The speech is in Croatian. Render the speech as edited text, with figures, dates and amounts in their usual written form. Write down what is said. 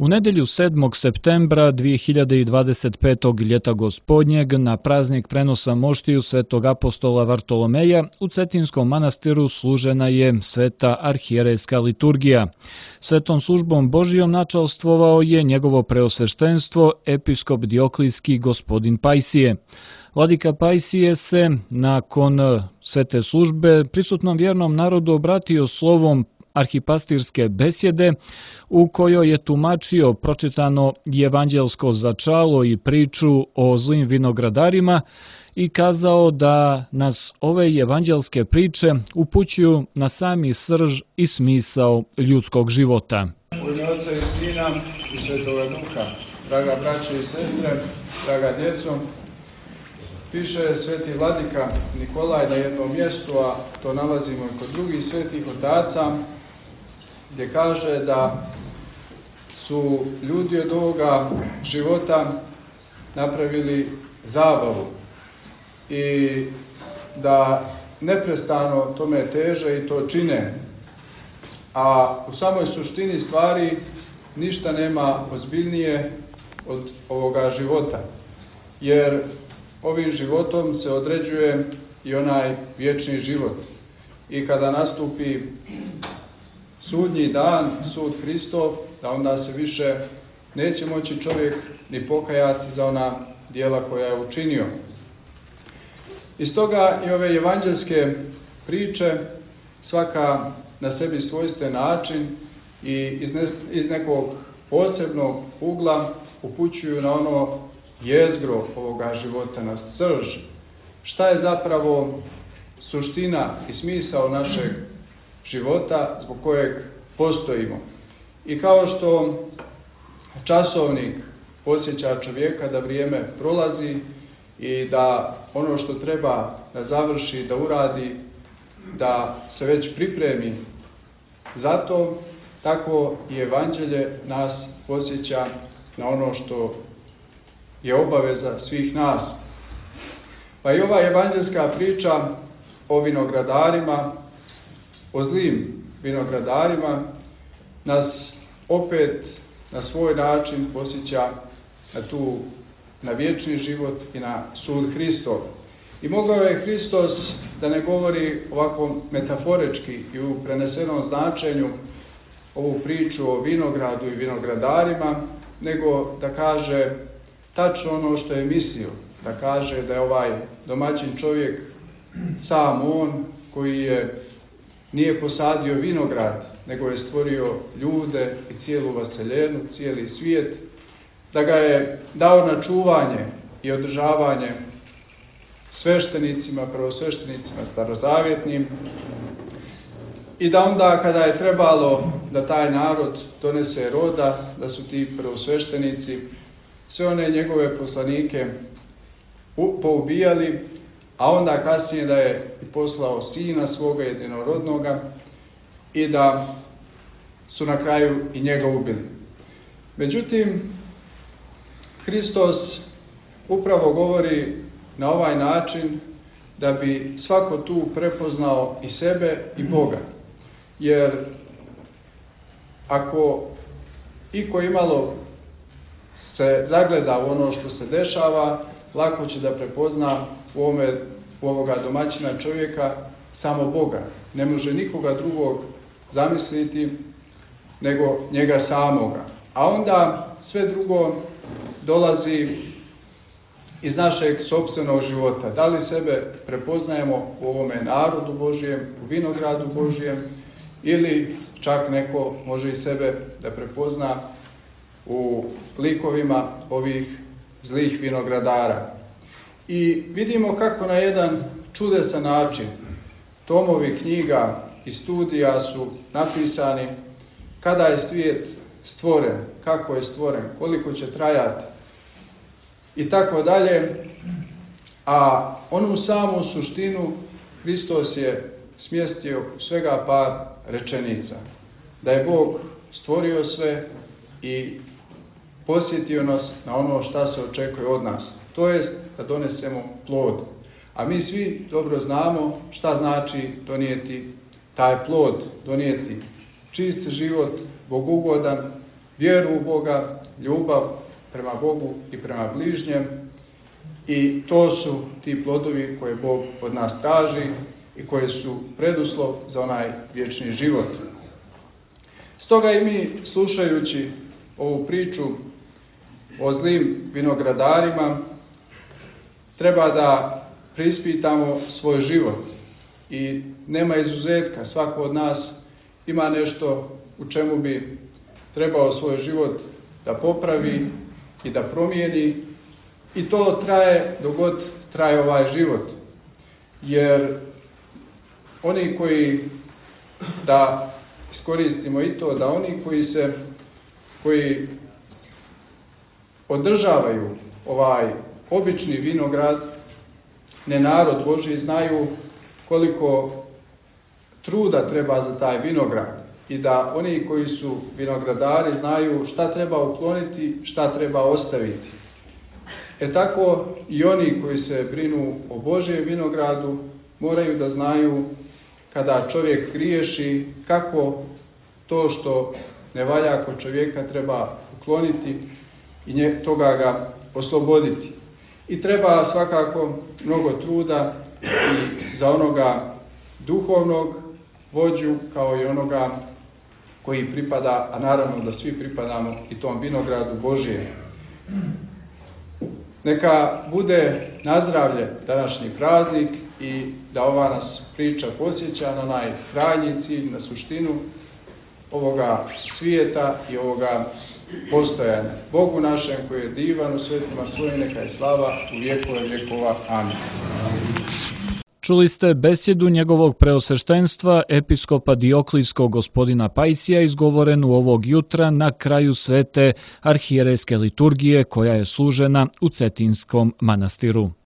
U nedjelju 7. septembra 2025. ljeta gospodnjeg na praznik prenosa moštiju svetog apostola Vartolomeja u Cetinskom manastiru služena je sveta arhijerejska liturgija. Svetom službom Božijom načalstvovao je njegovo preosveštenstvo episkop Dioklijski gospodin Pajsije. Vladika Pajsije se nakon svete službe prisutnom vjernom narodu obratio slovom arhipastirske besjede u kojoj je tumačio pročitano evanđelsko začalo i priču o zlim vinogradarima i kazao da nas ove evanđelske priče upućuju na sami srž i smisao ljudskog života. U ime Oca i Sina i Svetoga Duha, draga braće i sestre, draga djeco, piše sveti vladika Nikolaj na jednom mjestu, a to nalazimo i kod drugih svetih otaca, gdje kaže da su ljudi od ovoga života napravili zabavu i da neprestano tome teže i to čine, a u samoj suštini stvari ništa nema ozbiljnije od ovoga života, jer ovim životom se određuje i onaj vječni život. I kada nastupi sudnji dan, sud Hristov, da onda se više neće moći čovjek ni pokajati za ona djela koja je učinio. Iz toga i ove evanđelske priče, svaka na sebi svojstven način i iz nekog posebnog ugla upućuju na ono jezgro ovoga života, na srž. Šta je zapravo suština i smisao našeg života zbog kojeg postojimo. I kao što časovnik podsjeća čovjeka da vrijeme prolazi i da ono što treba da završi, da uradi, da se već pripremi za to, tako i evanđelje nas podsjeća na ono što je obaveza svih nas. Pa i ova evanđelska priča o vinogradarima, o zlim vinogradarima, nas opet na svoj način posjeća na vječni život i na sud Hristov. I mogao je Hristos da ne govori ovako metaforički i u prenesenom značenju ovu priču o vinogradu i vinogradarima, nego da kaže tačno ono što je mislio, da kaže da je ovaj domaćin čovjek sam on koji nije posadio vinograd, nego je stvorio ljude i cijelu vaseljenu, cijeli svijet, da ga je dao na čuvanje i održavanje sveštenicima, prvosveštenicima starozavjetnim, i da onda kada je trebalo da taj narod donese roda, da su ti prvosveštenici sve one njegove poslanike poubijali, a onda kasnije da je poslao sina svoga jedinorodnoga i da su na kraju i njega ubili. Međutim, Hristos upravo govori na ovaj način da bi svako tu prepoznao i sebe i Boga. Jer ako iko imalo se zagleda u ono što se dešava, lako će da prepozna u ovoga domaćina čovjeka samo Boga. Ne može nikoga drugog zamisliti nego njega samoga. A onda sve drugo dolazi iz našeg sopstvenog života. Da li sebe prepoznajemo u ovome narodu Božijem, u vinogradu Božijem, ili čak neko može i sebe da prepozna u likovima ovih zlih vinogradara. I vidimo kako na jedan čudesan način tomovi knjiga i studija su napisani, kada je svijet stvoren, kako je stvoren, koliko će trajati i tako dalje. A onu samu suštinu Hristos je smjestio u svega par rečenica. Da je Bog stvorio sve i posjetio nas na ono šta se očekuje od nas. To je da donesemo plod. A mi svi dobro znamo šta znači donijeti taj plod, donijeti čist život, bogugodan, vjeru u Boga, ljubav prema Bogu i prema bližnjem, i to su ti plodovi koje Bog od nas traži i koje su preduslov za onaj vječni život. Stoga i mi, slušajući ovu priču o zlim vinogradarima, treba da preispitamo svoj život. I nema izuzetka, svako od nas ima nešto u čemu bi trebao svoj život da popravi i da promijeni, i to traje dok god traje ovaj život. Jer oni koji, da iskoristimo i to, da oni koji održavaju ovaj obični vinograd, ne narod Božji, znaju koliko truda treba za taj vinograd, i da oni koji su vinogradari znaju šta treba ukloniti, šta treba ostaviti. Tako i oni koji se brinu o Božjem vinogradu moraju da znaju kada čovjek griješi, kako to što ne valja kod čovjeka treba ukloniti i toga ga osloboditi. I treba svakako mnogo truda i za onoga duhovnog vođu, kao i onoga koji pripada, a naravno da svi pripadamo i tom vinogradu Božjem. Neka bude nazdravlje današnji praznik i da ova nas priča podsjeća na najkrajnji cilj, na suštinu ovoga svijeta i ovoga postojanja. Bogu našem koji je divan u svetima svojim, neka je slava u vjekove vjekova. Amin. Čuli ste besjedu njegovog preosveštenstva, episkopa Dioklijskog gospodina Pajsija, izgovorenu ovog jutra na kraju svete arhijerejske liturgije koja je služena u Cetinskom manastiru.